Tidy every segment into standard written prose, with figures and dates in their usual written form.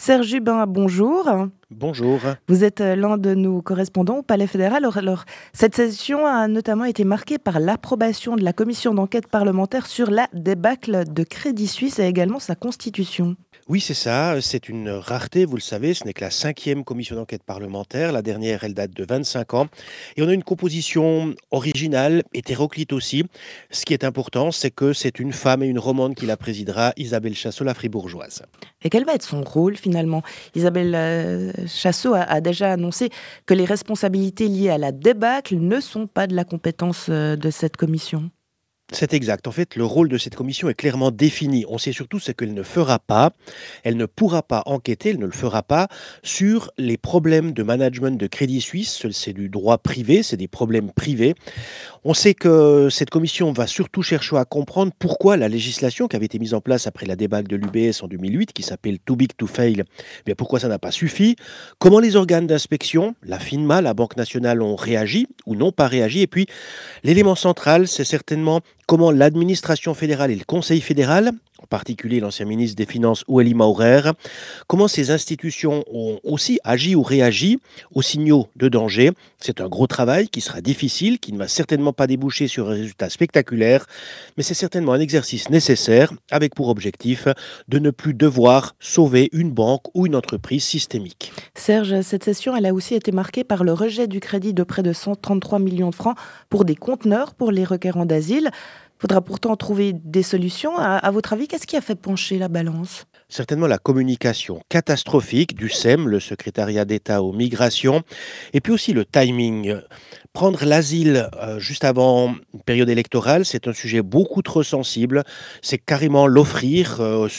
Serge Jubin, bonjour. Bonjour. Vous êtes l'un de nos correspondants au Palais fédéral. Alors, cette session a notamment été marquée par l'approbation de la commission d'enquête parlementaire sur la débâcle de Crédit Suisse et également sa constitution. Oui, c'est ça, c'est une rareté, vous le savez, ce n'est que la 5e commission d'enquête parlementaire. La dernière, elle date de 25 ans. Et on a une composition originale, hétéroclite aussi. Ce qui est important, c'est que c'est une femme et une romande qui la présidera, Isabelle Chassot, la fribourgeoise. Et quel va être son rôle finalement? Isabelle Chassot a déjà annoncé que les responsabilités liées à la débâcle ne sont pas de la compétence de cette commission. C'est exact. En fait, le rôle de cette commission est clairement défini. On sait surtout ce qu'elle ne fera pas. Elle ne pourra pas enquêter, elle ne le fera pas sur les problèmes de management de Crédit Suisse. C'est du droit privé, c'est des problèmes privés. On sait que cette commission va surtout chercher à comprendre pourquoi la législation qui avait été mise en place après la débâcle de l'UBS en 2008, qui s'appelle Too Big to Fail, bien pourquoi ça n'a pas suffi, comment les organes d'inspection, la FINMA, la Banque nationale ont réagi ou n'ont pas réagi, et puis l'élément central, c'est certainement comment l'administration fédérale et le Conseil fédéral, en particulier l'ancien ministre des Finances Oueli Maurer, comment ces institutions ont aussi agi ou réagi aux signaux de danger. C'est un gros travail qui sera difficile, qui ne va certainement pas déboucher sur un résultat spectaculaire, mais c'est certainement un exercice nécessaire avec pour objectif de ne plus devoir sauver une banque ou une entreprise systémique. Serge, cette session, elle a aussi été marquée par le rejet du crédit de près de 133 millions de francs pour des conteneurs pour les requérants d'asile. Il faudra pourtant trouver des solutions. À votre avis, qu'est-ce qui a fait pencher la balance? Certainement la communication catastrophique du SEM, le secrétariat d'État aux migrations, et puis aussi le timing. Prendre l'asile juste avant une période électorale, c'est un sujet beaucoup trop sensible. C'est carrément l'offrir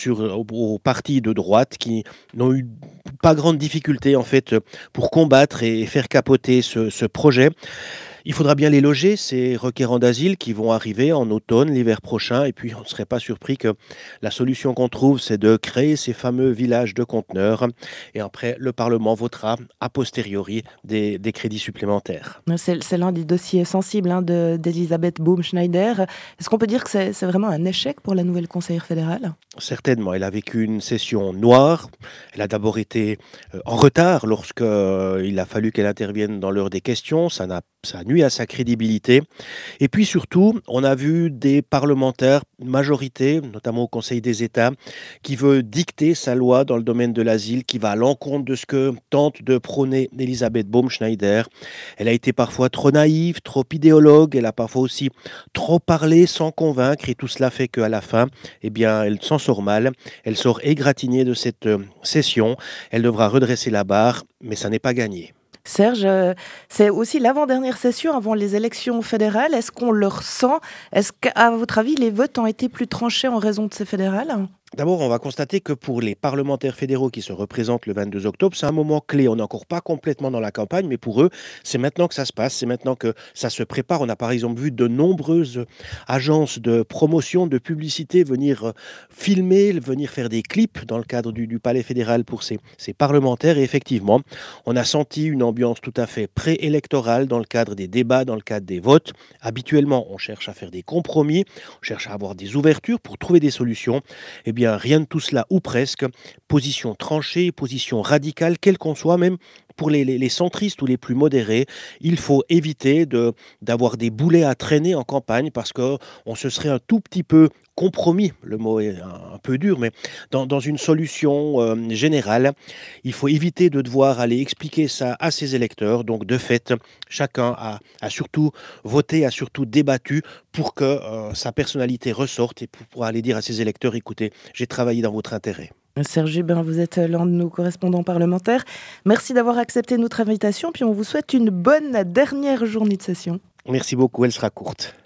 aux partis de droite qui n'ont eu pas grande difficulté en fait pour combattre et faire capoter ce projet. Il faudra bien les loger, ces requérants d'asile qui vont arriver en automne, l'hiver prochain. Et puis, on ne serait pas surpris que la solution qu'on trouve, c'est de créer ces fameux villages de conteneurs. Et après, le Parlement votera a posteriori des crédits supplémentaires. C'est l'un des dossiers sensibles d'Elisabeth Baumschneider. Est-ce qu'on peut dire que c'est vraiment un échec pour la nouvelle conseillère fédérale? Certainement, elle a vécu une session noire. Elle a d'abord été en retard lorsqu'il a fallu qu'elle intervienne dans l'heure des questions. Ça a nui à sa crédibilité. Et puis surtout, on a vu des parlementaires, une majorité, notamment au Conseil des États, qui veut dicter sa loi dans le domaine de l'asile, qui va à l'encontre de ce que tente de prôner Elisabeth Baumschneider. Elle a été parfois trop naïve, trop idéologue. Elle a parfois aussi trop parlé sans convaincre. Et tout cela fait qu'à la fin, eh bien, elle s'en sort mal. Elle sort égratignée de cette session. Elle devra redresser la barre, mais ça n'est pas gagné. Serge, c'est aussi l'avant-dernière session avant les élections fédérales. Est-ce qu'on le ressent? Est-ce qu'à votre avis, les votes ont été plus tranchés en raison de ces fédérales? D'abord, on va constater que pour les parlementaires fédéraux qui se représentent le 22 octobre, c'est un moment clé. On n'est encore pas complètement dans la campagne, mais pour eux, c'est maintenant que ça se passe, c'est maintenant que ça se prépare. On a par exemple vu de nombreuses agences de promotion, de publicité venir filmer, venir faire des clips dans le cadre du Palais fédéral pour ces parlementaires. Et effectivement, on a senti une ambiance tout à fait préélectorale dans le cadre des débats, dans le cadre des votes. Habituellement, on cherche à faire des compromis, on cherche à avoir des ouvertures pour trouver des solutions. Eh bien, rien de tout cela, ou presque. Position tranchée, position radicale, quelle qu'on soit, même pour les centristes ou les plus modérés, il faut éviter d'avoir des boulets à traîner en campagne parce qu'on se serait un tout petit peu compromis, le mot est un peu dur, mais dans une solution générale, il faut éviter de devoir aller expliquer ça à ses électeurs. Donc, de fait, chacun a surtout voté, a surtout débattu pour que sa personnalité ressorte et pour aller dire à ses électeurs, écoutez, j'ai travaillé dans votre intérêt. Serge Jubin, vous êtes l'un de nos correspondants parlementaires. Merci d'avoir accepté notre invitation, puis on vous souhaite une bonne dernière journée de session. Merci beaucoup, elle sera courte.